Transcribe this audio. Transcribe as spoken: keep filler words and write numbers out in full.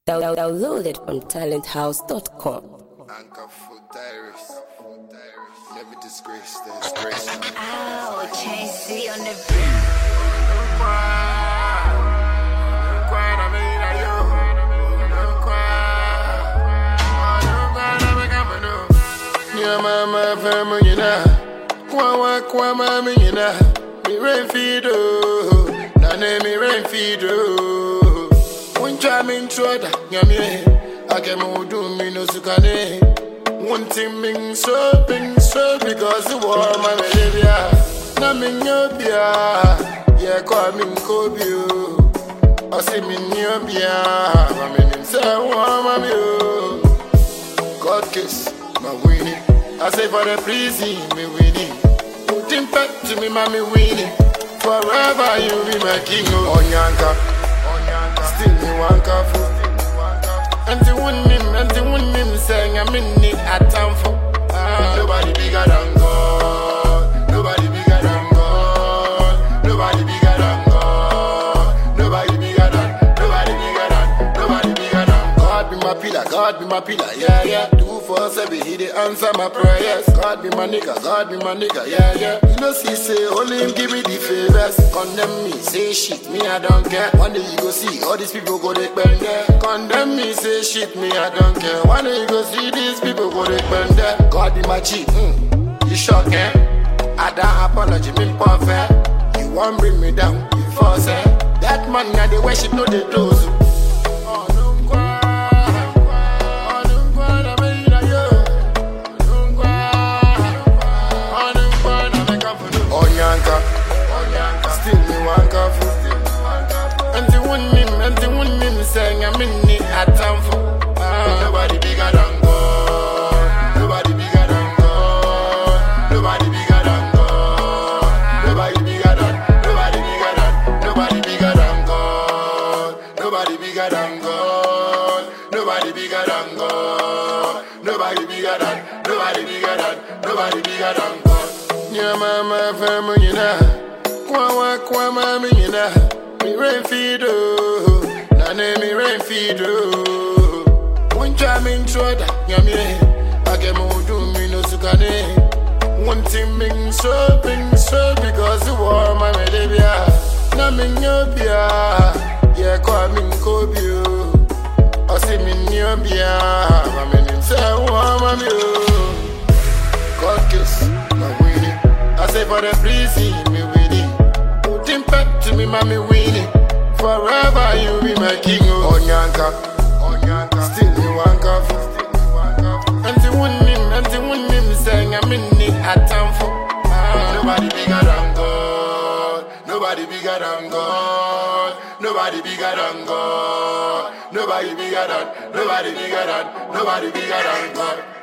Download it from talent house dot com. Anchor for diaries. Never disgrace the disgrace. Ow, J C on the beat. Mama family na kwa kwa mama na mi rain feed oh na ne mi rain feed oh uncha min troda nyame akemo do mi no sukane one thing min so bin so because the war my behavior na min nyobia ye kwa min kobio o se min nyobia ma min se wa ma mi oh God kiss my winning. I say for the prison, me winning. Put him back to me, mommy winning. Forever you be my king. Oh, Onyanka, still me wanka for. And the one him, and the one him saying I'm in it at time for. Nobody bigger than God. Nobody bigger than God. Nobody bigger than God. Nobody bigger than. Nobody bigger than. Nobody bigger than God. Be my pillar, God be my pillar, yeah yeah. For seven, he dey answer my prayers. God be my nigga, God be my nigga, yeah, yeah. You know, see, say, only him give me the favors. Condemn me, say shit, me, I don't care. One day you go see, all these people go they bend there. Condemn me, say shit, me, I don't care. One day you go see, these people go they bend there. God be my G, mm. You shock, eh? I don't apology, me perfect. You won't bring me down, you force, eh? That man, now they worship, no, they do. Still me wanka for. And the one him, and the one him saying I'm in it at time for. Nobody bigger than God. Nobody bigger than God. Nobody bigger than God. Nobody bigger than. Nobody bigger than. Nobody bigger than God. Nobody bigger than God. Nobody bigger than God. Nobody bigger than. Nobody bigger than. Nobody bigger than God. Yeah, mama family na. Kwa kwa mama na mi rain feed oh na ne mi rain feed oh uncha min troda nyame akemo do mi no sukane one thing min so bin so because the war my medebia na min nyobia ye kwa min kobio o se min nyobia ma min se wa ma mi oh God kiss my winning. I say for the prison me winning. Back to me, mommy winning. Forever you be my king. Oh, Onyanka, Onyanka, still me wanka for. And the one him, and the one him saying I'm in it at time for. Nobody bigger than God. Nobody bigger than God. Nobody bigger than God. Nobody bigger than. Nobody bigger than. Nobody bigger than God.